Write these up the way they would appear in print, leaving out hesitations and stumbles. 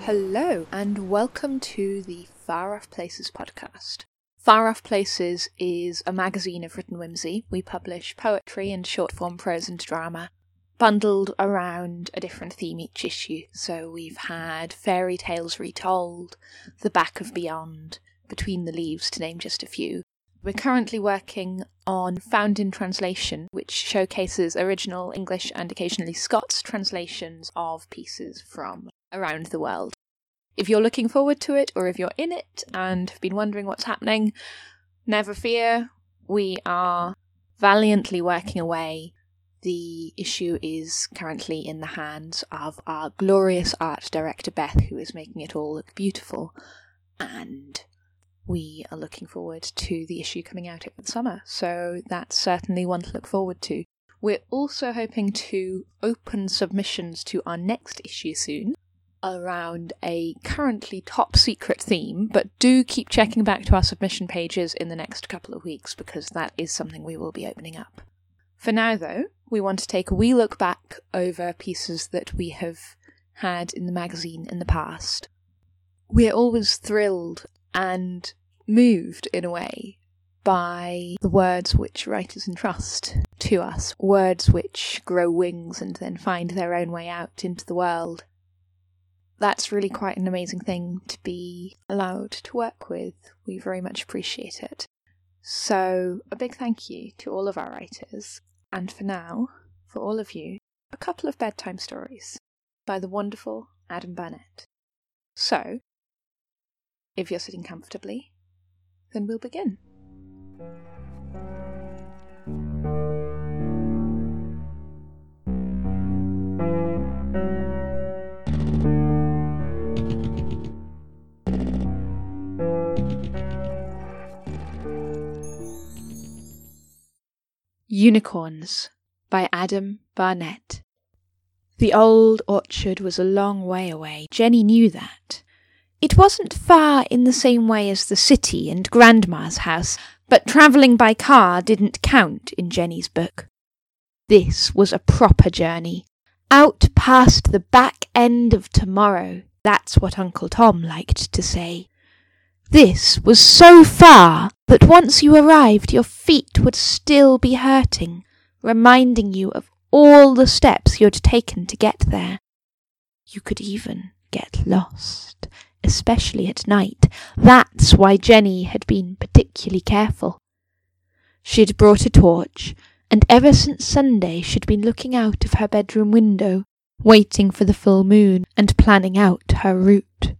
Hello, and welcome to the Far Off Places podcast. Far Off Places is a magazine of written whimsy. We publish poetry and short-form prose and drama, bundled around a different theme each issue. So we've had Fairy Tales Retold, The Back of Beyond, Between the Leaves, to name just a few. We're currently working on Found in Translation, which showcases original English and occasionally Scots translations of pieces from around the world. If you're looking forward to it, or if you're in it and have been wondering what's happening, never fear, we are valiantly working away. The issue is currently in the hands of our glorious art director Beth, who is making it all look beautiful, and we are looking forward to the issue coming out over the summer, so that's certainly one to look forward to. We're also hoping to open submissions to our next issue soon, around a currently top secret theme, but do keep checking back to our submission pages in the next couple of weeks, because that is something we will be opening up. For now, though, we want to take a wee look back over pieces that we have had in the magazine in the past. We're always thrilled and moved, in a way, by the words which writers entrust to us, words which grow wings and then find their own way out into the world. That's really quite an amazing thing to be allowed to work with. We very much appreciate it. So, a big thank you to all of our writers, and for now, for all of you, a couple of bedtime stories by the wonderful Adam Burnett. So, if you're sitting comfortably, then we'll begin. Unicorns by Adam Burnett. The old orchard was a long way away. Jenny knew that. It wasn't far in the same way as the city and Grandma's house, but travelling by car didn't count in Jenny's book. This was a proper journey, out past the back end of tomorrow. That's what Uncle Tom liked to say. This was so far that once you arrived your feet would still be hurting, reminding you of all the steps you'd taken to get there. You could even get lost, especially at night. That's why Jenny had been particularly careful. She'd brought a torch, and ever since Sunday she'd been looking out of her bedroom window, waiting for the full moon and planning out her route.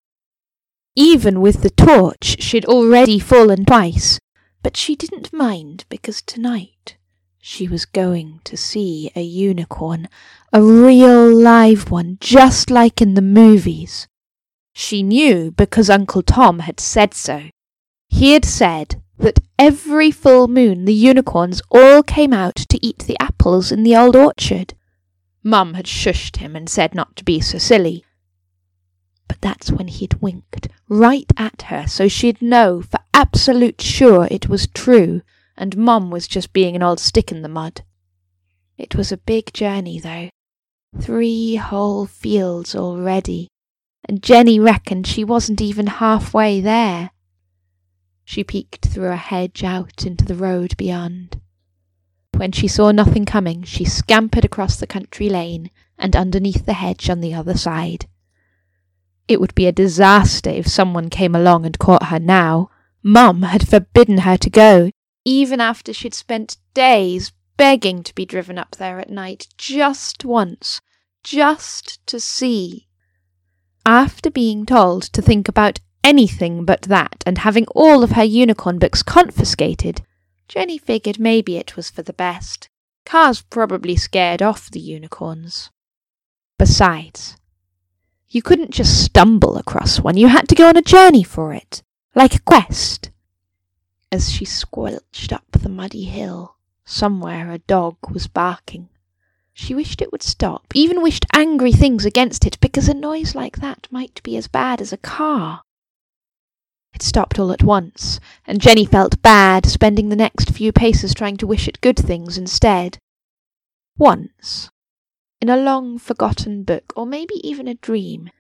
Even with the torch, she'd already fallen twice, but she didn't mind because tonight she was going to see a unicorn, a real live one, just like in the movies. She knew because Uncle Tom had said so. He had said that every full moon the unicorns all came out to eat the apples in the old orchard. Mum had shushed him and said not to be so silly. But that's when he'd winked right at her, so she'd know for absolute sure it was true, and Mum was just being an old stick in the mud. It was a big journey, though. 3 whole fields already, and Jenny reckoned she wasn't even halfway there. She peeked through a hedge out into the road beyond. When she saw nothing coming, she scampered across the country lane and underneath the hedge on the other side. It would be a disaster if someone came along and caught her now. Mum had forbidden her to go, even after she'd spent days begging to be driven up there at night just once, just to see. After being told to think about anything but that and having all of her unicorn books confiscated, Jenny figured maybe it was for the best. Cars probably scared off the unicorns. Besides, you couldn't just stumble across one, you had to go on a journey for it, like a quest. As she squelched up the muddy hill, somewhere a dog was barking. She wished it would stop, even wished angry things against it, because a noise like that might be as bad as a car. It stopped all at once, and Jenny felt bad, spending the next few paces trying to wish it good things instead. Once, in a long-forgotten book, or maybe even a dream,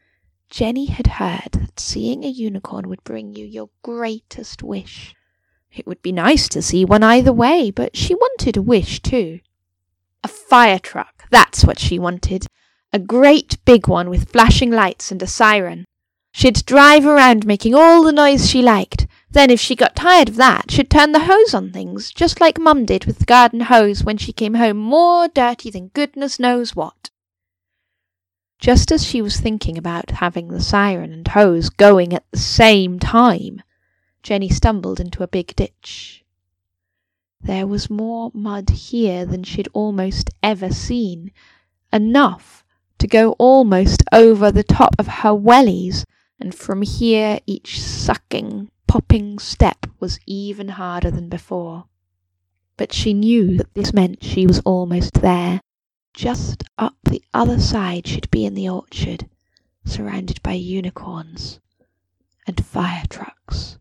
Jenny had heard that seeing a unicorn would bring you your greatest wish. It would be nice to see one either way, but she wanted a wish too. A fire truck, that's what she wanted. A great big one with flashing lights and a siren. She'd drive around making all the noise she liked. Then if she got tired of that, she'd turn the hose on things, just like Mum did with the garden hose when she came home more dirty than goodness knows what. Just as she was thinking about having the siren and hose going at the same time, Jenny stumbled into a big ditch. There was more mud here than she'd almost ever seen, enough to go almost over the top of her wellies, and from here each sucking, popping step was even harder than before. But she knew that this meant she was almost there. Just up the other side she'd be in the orchard, surrounded by unicorns and fire trucks.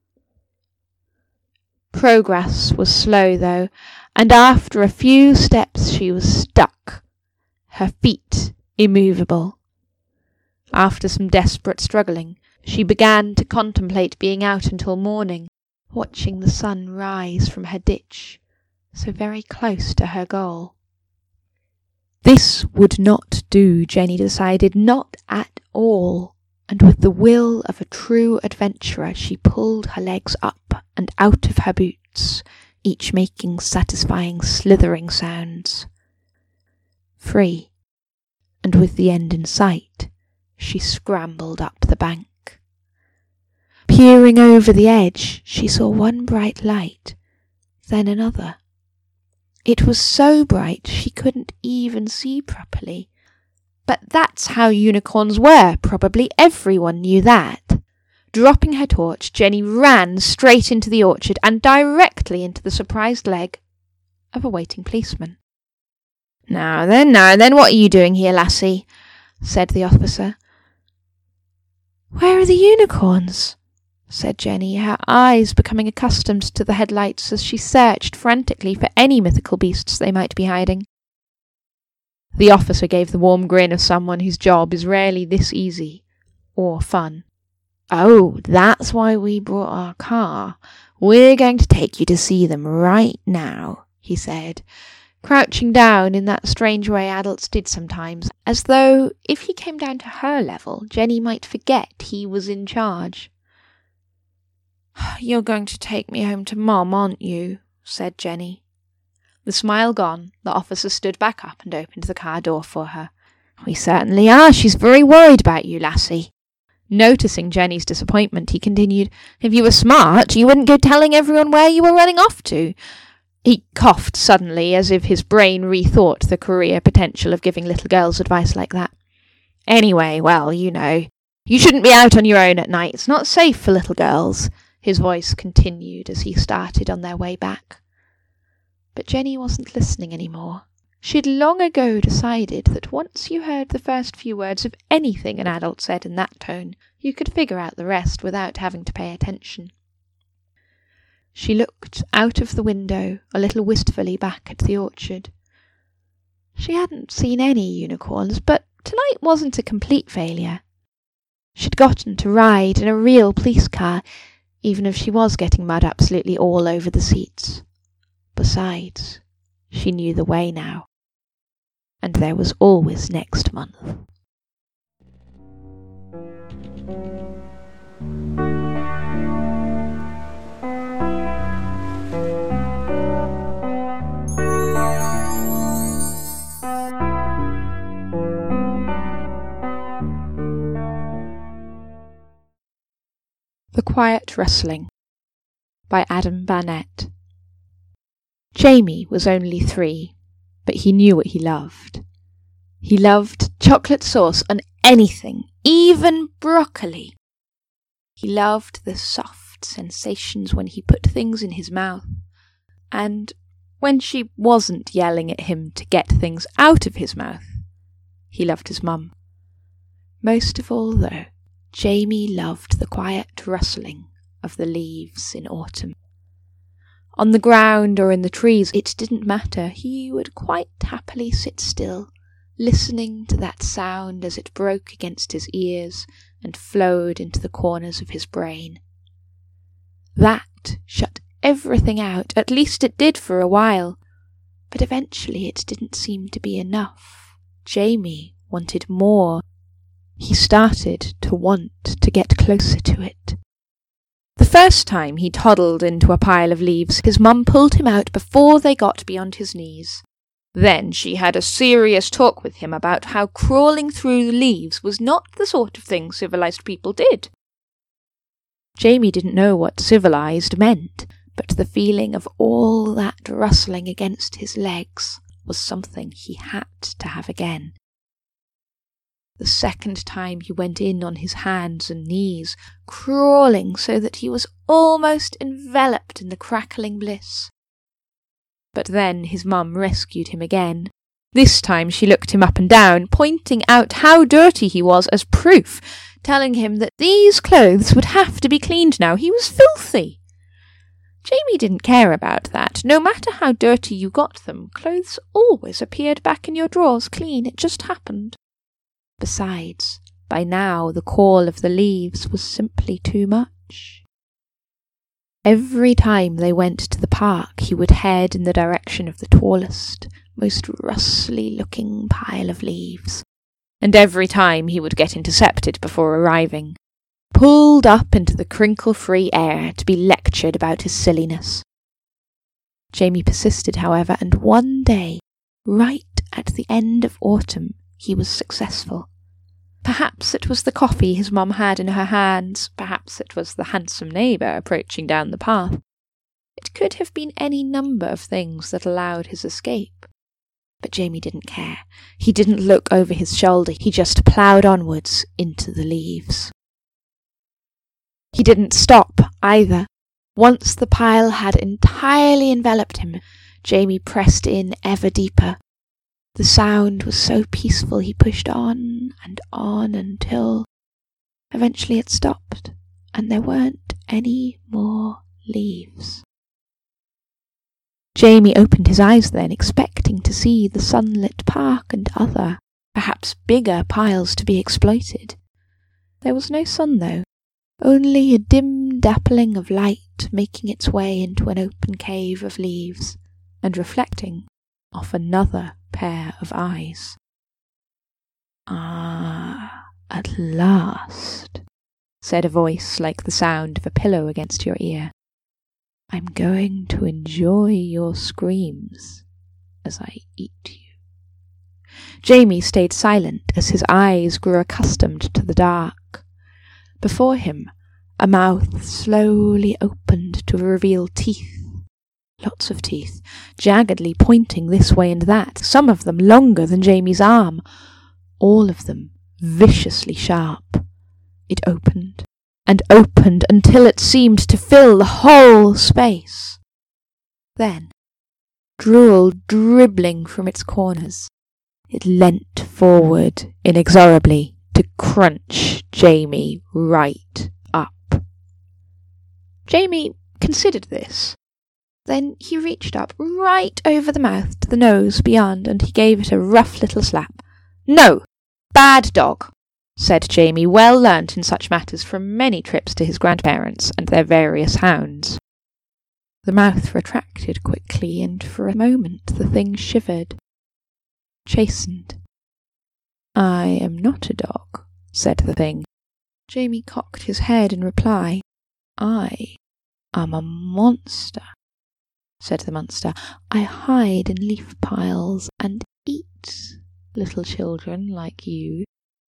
Progress was slow, though, and after a few steps she was stuck, her feet immovable. After some desperate struggling, she began to contemplate being out until morning, watching the sun rise from her ditch, so very close to her goal. This would not do, Jenny decided, not at all, and with the will of a true adventurer she pulled her legs up and out of her boots, each making satisfying slithering sounds. Free, and with the end in sight, she scrambled up the bank. Peering over the edge, she saw one bright light, then another. It was so bright she couldn't even see properly. But that's how unicorns were, probably everyone knew that. Dropping her torch, Jenny ran straight into the orchard and directly into the surprised leg of a waiting policeman. Now then, what are you doing here, lassie?" said the officer. "Where are the unicorns?" said Jenny, her eyes becoming accustomed to the headlights as she searched frantically for any mythical beasts they might be hiding. The officer gave the warm grin of someone whose job is rarely this easy or fun. "Oh, that's why we brought our car. We're going to take you to see them right now," he said, crouching down in that strange way adults did sometimes, as though, if he came down to her level, Jenny might forget he was in charge. "You're going to take me home to Mum, aren't you?" said Jenny. The smile gone, the officer stood back up and opened the car door for her. "We certainly are. She's very worried about you, lassie." Noticing Jenny's disappointment, he continued, "If you were smart, you wouldn't go telling everyone where you were running off to." He coughed suddenly, as if his brain rethought the career potential of giving little girls advice like that. "Anyway, well, you know, you shouldn't be out on your own at night. It's not safe for little girls," his voice continued as he started on their way back. But Jenny wasn't listening anymore. She'd long ago decided that once you heard the first few words of anything an adult said in that tone, you could figure out the rest without having to pay attention. She looked out of the window a little wistfully back at the orchard. She hadn't seen any unicorns, but tonight wasn't a complete failure. She'd gotten to ride in a real police car, even if she was getting mud absolutely all over the seats. Besides, she knew the way now. And there was always next month. The Quiet Rustling by Adam Barnett. Jamie was only 3, but he knew what he loved. He loved chocolate sauce on anything, even broccoli. He loved the soft sensations when he put things in his mouth, and when she wasn't yelling at him to get things out of his mouth. He loved his mum. Most of all, though, Jamie loved the quiet rustling of the leaves in autumn. On the ground or in the trees, it didn't matter. He would quite happily sit still listening to that sound as it broke against his ears and flowed into the corners of his brain. That shut everything out, at least it did for a while, but eventually it didn't seem to be enough. Jamie wanted more. He started to want to get closer to it. The first time he toddled into a pile of leaves, his mum pulled him out before they got beyond his knees. Then she had a serious talk with him about how crawling through the leaves was not the sort of thing civilized people did. Jamie didn't know what civilized meant, but the feeling of all that rustling against his legs was something he had to have again. The second time he went in on his hands and knees, crawling so that he was almost enveloped in the crackling bliss. But then his mum rescued him again. This time she looked him up and down, pointing out how dirty he was as proof, telling him that these clothes would have to be cleaned now. He was filthy. Jamie didn't care about that. No matter how dirty you got them, clothes always appeared back in your drawers clean. It just happened. Besides, by now the call of the leaves was simply too much. Every time they went to the park, he would head in the direction of the tallest, most rustly-looking pile of leaves, and every time he would get intercepted before arriving, pulled up into the crinkle-free air to be lectured about his silliness. Jamie persisted, however, and one day, right at the end of autumn, he was successful. Perhaps it was the coffee his mum had in her hands, perhaps it was the handsome neighbour approaching down the path. It could have been any number of things that allowed his escape. But Jamie didn't care. He didn't look over his shoulder, he just ploughed onwards into the leaves. He didn't stop either. Once the pile had entirely enveloped him, Jamie pressed in ever deeper. The sound was so peaceful he pushed on until eventually it stopped, and there weren't any more leaves. Jamie opened his eyes then, expecting to see the sunlit park and other, perhaps bigger piles to be exploited. There was no sun, though, only a dim dappling of light making its way into an open cave of leaves and reflecting off another pair of eyes. "Ah, at last," said a voice like the sound of a pillow against your ear. "I'm going to enjoy your screams as I eat you." Jamie stayed silent as his eyes grew accustomed to the dark. Before him, a mouth slowly opened to reveal teeth. Lots of teeth, jaggedly pointing this way and that, some of them longer than Jamie's arm, all of them viciously sharp. It opened and opened until it seemed to fill the whole space. Then, drool dribbling from its corners, it leant forward inexorably to crunch Jamie right up. Jamie considered this. Then he reached up right over the mouth to the nose beyond, and he gave it a rough little slap. "No! Bad dog!" said Jamie, well learnt in such matters from many trips to his grandparents and their various hounds. The mouth retracted quickly, and for a moment the thing shivered, chastened. "I am not a dog," said the thing. Jamie cocked his head in reply. "I am a monster," said the monster. "I hide in leaf piles and eat little children like you."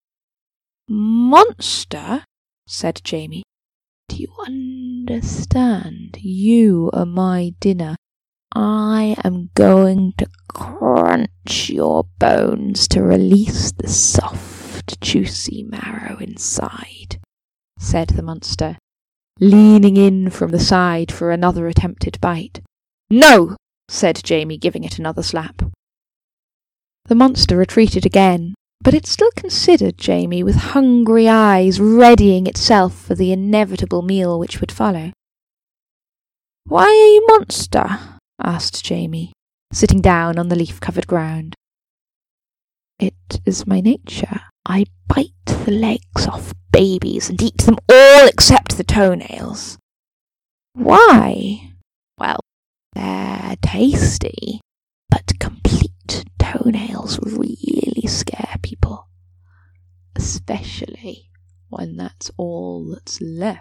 "Monster?" said Jamie. "Do you understand? You are my dinner. I am going to crunch your bones to release the soft, juicy marrow inside," said the monster, leaning in from the side for another attempted bite. "No!" said Jamie, giving it another slap. The monster retreated again, but it still considered Jamie with hungry eyes, readying itself for the inevitable meal which would follow. "Why are you monster?" asked Jamie, sitting down on the leaf-covered ground. It is my nature. I bite the legs off babies and eat them all except the toenails. Why? Well, they're tasty, but complete toenails really scare people, especially when that's all that's left.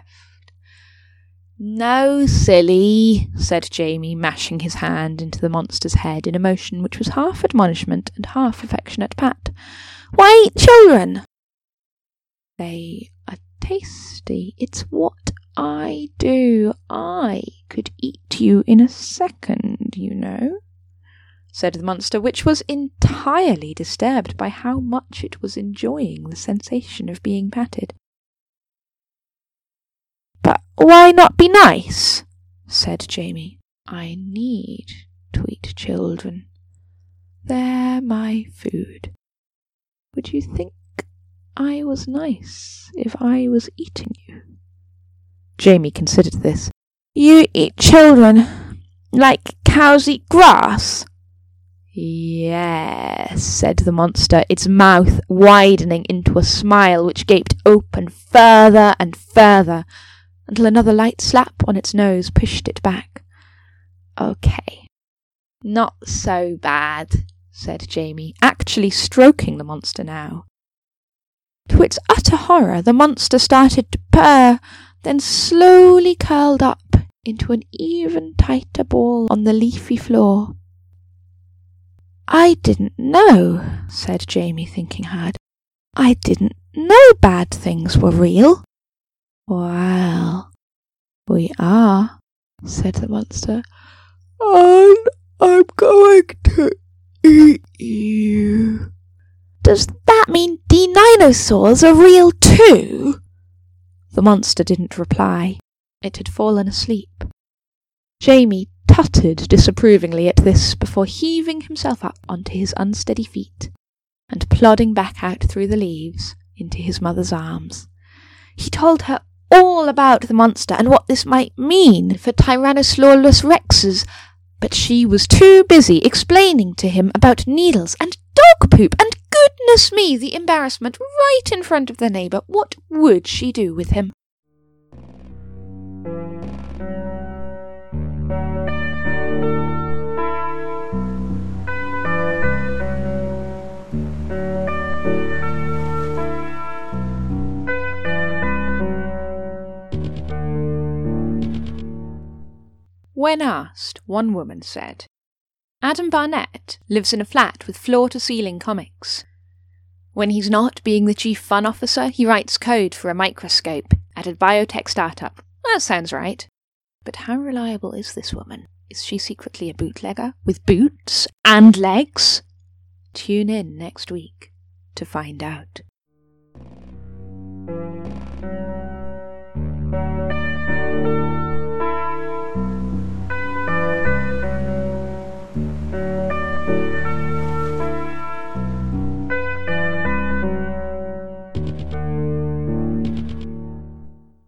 No, silly, said Jamie, mashing his hand into the monster's head in a motion which was half admonishment and half affectionate pat. Why eat children? They are tasty. It's what I do. I could eat you in a second, you know, said the monster, which was entirely disturbed by how much it was enjoying the sensation of being patted. But why not be nice? Said Jamie. I need to eat children. They're my food. Would you think I was nice if I was eating you? Jamie considered this. You eat children like cows eat grass? Yes, said the monster, its mouth widening into a smile which gaped open further and further, until another light slap on its nose pushed it back. Okay, not so bad, said Jamie, actually stroking the monster now. To its utter horror, the monster started to purr, then slowly curled up into an even tighter ball on the leafy floor. I didn't know, said Jamie, thinking hard. I didn't know bad things were real. Well, we are, said the monster, and I'm going to eat you. Does that mean dinosaurs are real too? The monster didn't reply. It had fallen asleep. Jamie tutted disapprovingly at this before heaving himself up onto his unsteady feet and plodding back out through the leaves into his mother's arms. He told her all about the monster and what this might mean for Tyrannosaurus rexes, but she was too busy explaining to him about needles and dog poop and, goodness me, the embarrassment right in front of the neighbour. What would she do with him? When asked, one woman said, Adam Barnett lives in a flat with floor-to-ceiling comics. When he's not being the chief fun officer, he writes code for a microscope at a biotech startup. That sounds right. But how reliable is this woman? Is she secretly a bootlegger with boots and legs? Tune in next week to find out.